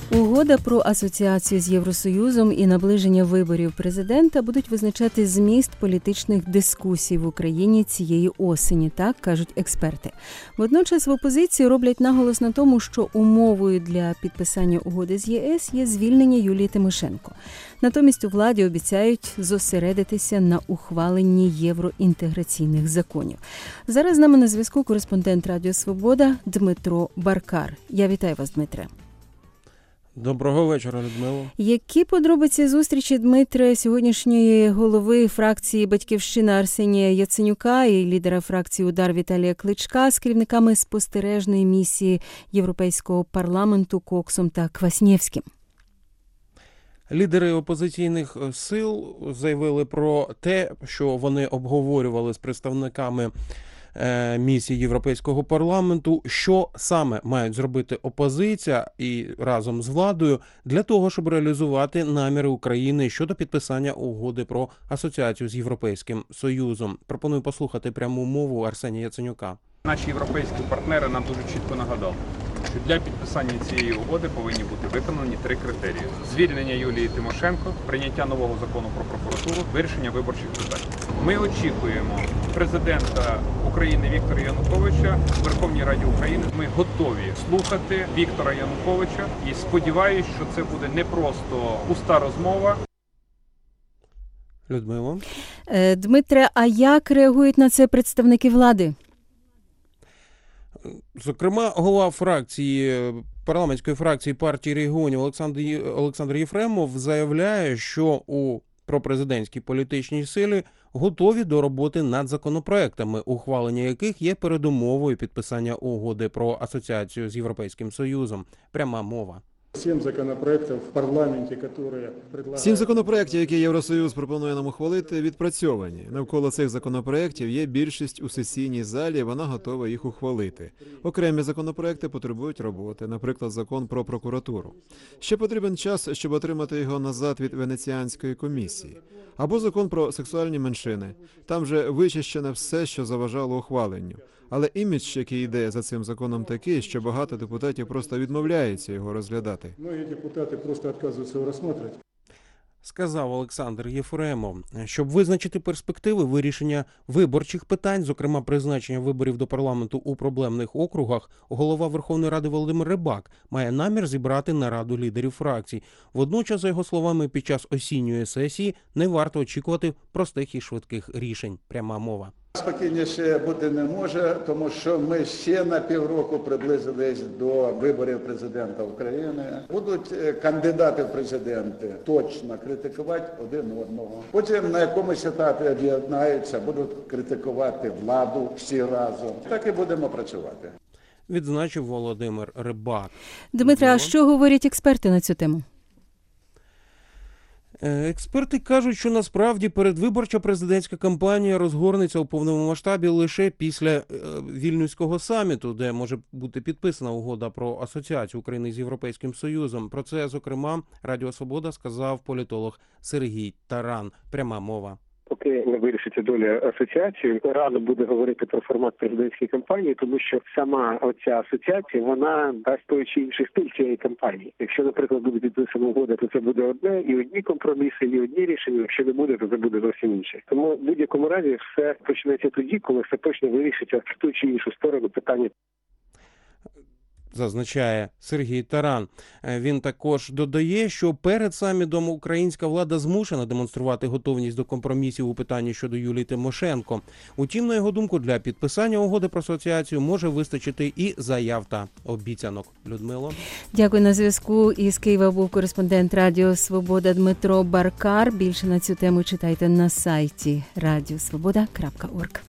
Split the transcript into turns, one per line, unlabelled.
Угода про асоціацію з Євросоюзом і наближення виборів президента будуть визначати зміст політичних дискусій в Україні цієї осені, так кажуть експерти. Водночас в опозиції роблять наголос на тому, що умовою для підписання угоди з ЄС є звільнення Юлії Тимошенко. Натомість у владі обіцяють зосередитися на ухваленні євроінтеграційних законів. Зараз з нами на зв'язку кореспондент Радіо Свобода Дмитро Баркар. Я вітаю вас, Дмитре.
Доброго вечора, Людмило.
Які подробиці зустрічі, Дмитре, сьогоднішньої голови фракції «Батьківщина» Арсенія Яценюка і лідера фракції «Удар» Віталія Кличка з керівниками спостережної місії Європейського парламенту Коксом та Кваснєвським?
Лідери опозиційних сил заявили про те, що вони обговорювали з представниками місії Європейського парламенту, що саме мають зробити опозиція і разом з владою для того, щоб реалізувати наміри України щодо підписання угоди про асоціацію з Європейським Союзом. Пропоную послухати пряму мову Арсенія Яценюка.
Наші європейські партнери нам дуже чітко нагадали, що для підписання цієї угоди повинні бути виконані 3 критерії: звільнення Юлії Тимошенко, прийняття нового закону про прокуратуру, вирішення виборчих питань. Ми очікуємо президента України Віктора Януковича в Верховній Раді України. Ми готові слухати Віктора Януковича і сподіваюся, що це буде не просто пуста розмова.
Людмило.
Дмитре, а як реагують на це представники влади?
Зокрема, голова парламентської фракції партії регіонів Олександр Єфремов заявляє, що у пропрезидентській політичній силі готові до роботи над законопроектами, ухвалення яких є передумовою підписання угоди про асоціацію з Європейським Союзом. Пряма мова.
7 законопроєктів, які Євросоюз пропонує нам ухвалити, відпрацьовані. Навколо цих законопроєктів є більшість у сесійній залі, вона готова їх ухвалити. Окремі законопроєкти потребують роботи, наприклад, закон про прокуратуру. Ще потрібен час, щоб отримати його назад від Венеціанської комісії. Або закон про сексуальні меншини. Там вже вичищене все, що заважало ухваленню. Але імідж, який йде за цим законом, такий, що багато депутатів просто відмовляються його розглядати.
Многі депутати просто відказуються його розглядати.
Сказав Олександр Єфремов. Щоб визначити перспективи вирішення виборчих питань, зокрема призначення виборів до парламенту у проблемних округах, голова Верховної Ради Володимир Рибак має намір зібрати нараду лідерів фракцій. Водночас, за його словами, під час осінньої сесії не варто очікувати простих і швидких рішень. Пряма мова.
Спокійніше бути не може, тому що ми ще на півроку приблизились до виборів президента України. Будуть кандидати в президенти точно критикувати один одного. Потім на якомусь етапі об'єднаються, будуть критикувати владу всі разом. Так і будемо працювати.
Відзначив Володимир Рибак.
Дмитре, а що говорять експерти на цю тему?
Експерти кажуть, що насправді передвиборча президентська кампанія розгорнеться у повному масштабі лише після Вільнюського саміту, де може бути підписана угода про асоціацію України з Європейським Союзом. Про це, зокрема, Радіо Свобода сказав політолог Сергій Таран. Пряма мова.
Поки не вирішиться доля асоціації, рано буде говорити про формат президентської кампанії, тому що сама оця асоціація, вона дасть той чи інший стиль цієї кампанії. Якщо, наприклад, буде підписана угода, то це буде одне, і одні компроміси, і одні рішення. Якщо не буде, то це буде зовсім інше. Тому в будь-якому разі все почнеться тоді, коли все точно вирішиться в ту чи іншу сторону питання.
Зазначає Сергій Таран. Він також додає, що перед самітом українська влада змушена демонструвати готовність до компромісів у питанні щодо Юлії Тимошенко. Утім, на його думку, для підписання угоди про асоціацію може вистачити і заяв та обіцянок. Людмило.
Дякую. На зв'язку із Києва був кореспондент Радіо Свобода Дмитро Баркар. Більше на цю тему читайте на сайті radiosvoboda.org.